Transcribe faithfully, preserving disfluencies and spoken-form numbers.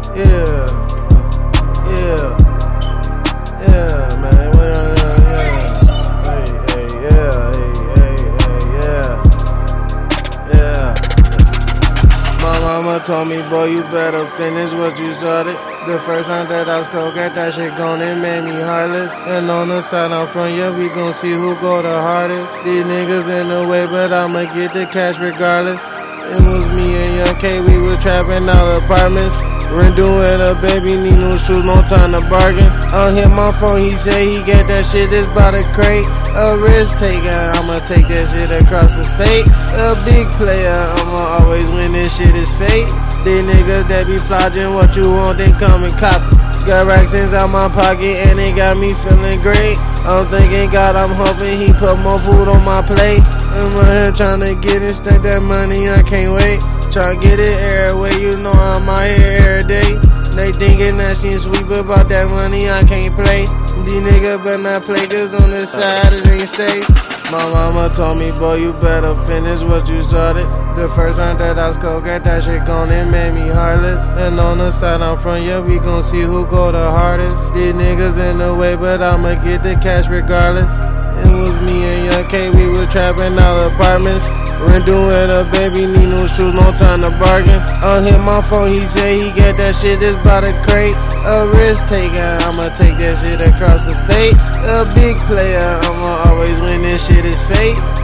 Yeah, yeah, yeah, man. Well, yeah, hey, hey, yeah, hey, hey, hey, yeah, yeah. My mama told me, boy, you better finish what you started. The first time that I was coke, got that shit gone, it made me heartless. And on the side I'm from, yeah, we gon' see who go the hardest. These niggas in the way, but I'ma get the cash regardless. It was me and Young K, we were trapping out apartments. Rent doing a baby, need no shoes, no time to bargain. On hit my phone, he say he got that shit, this by the crate. A risk taker, I'ma take that shit across the state. A big player, I'ma always win, this shit is fate. These niggas that be flogging what you want, then come and cop it. Got racks out my pocket and it got me feeling great. I'm thinking God, I'm hoping he put more food on my plate. I'm out here trying to get it, stack that money, I can't wait. Try to get it every way, you know I'm out here every day. They thinking that she sweet, but about that money I can't play. These niggas better not play, cause on this side it ain't safe. My mama told me, boy, you better finish what you started. The first time that I was coke, got that shit gone, it made me heartless. And on the side I'm from, yeah, we gon' see who go the hardest. These niggas in the way, but I'ma get the cash regardless. It was me and Young K, we were trapping out apartments. Rent doing a baby, need no shoes, no time to bargain. On hit my phone, he say he got that shit, this by the crate. A risk taker, I'ma take that shit across the state. A big player, I'ma always win, this shit is fate.